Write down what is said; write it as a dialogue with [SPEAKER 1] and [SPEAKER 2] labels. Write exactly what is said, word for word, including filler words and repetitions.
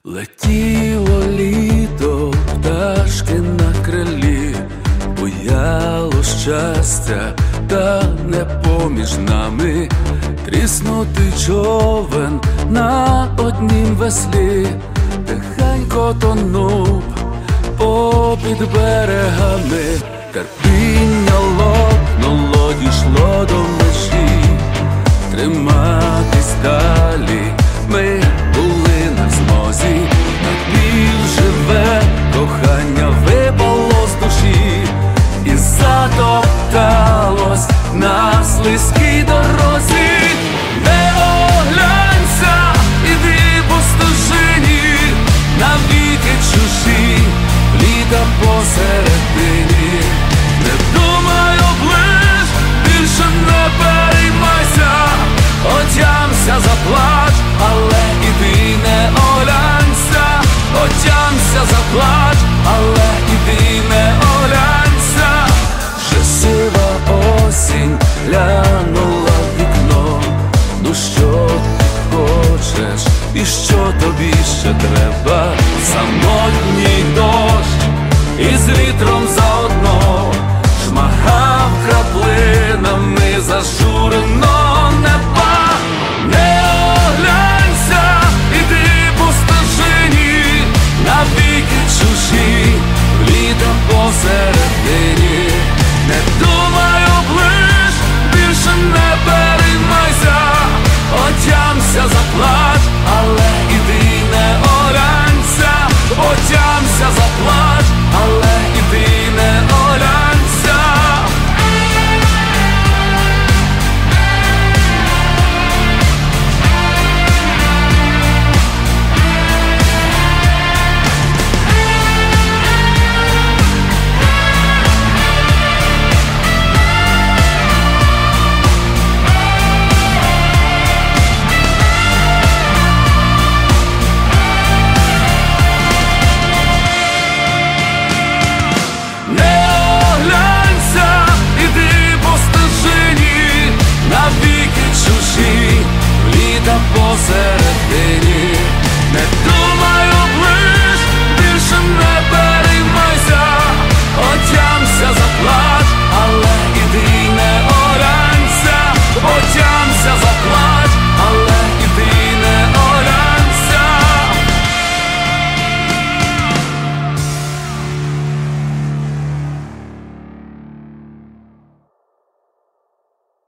[SPEAKER 1] Летіло літо, пташки на крилі, буяло щастя, та не поміж нами. Тріснутий човен на однім веслі тихенько тонув попід берегами. Терпіння лопнуло, дійшло до межі, триматись далі ми були не в змозі. Напівживе кохання випало з душі і затопталось на слизькій дорозі. Не оглянься, іди по стежині, навіки чужі, літа посередині. Не думай, оближ, більше не переймайся, отямся, заплач, але іди не оглянься. Отямся, заплач, але іди не оглянься. Вже сива осінь глянула в вікно. Ну що ти хочеш і що тобі ще треба? Самотній дощ із вітром заодно шмагав краплинами зажурено.